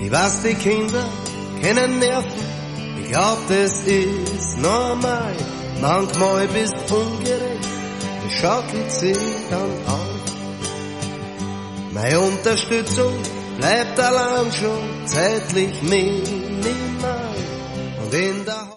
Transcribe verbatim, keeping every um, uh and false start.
Ich weiß, die Kinder kennen Nerven, ich glaub, das ist normal. Manchmal bist ungerecht, das schaukelt sich dann auf. Meine Unterstützung bleibt allein schon zeitlich minimal. Und in der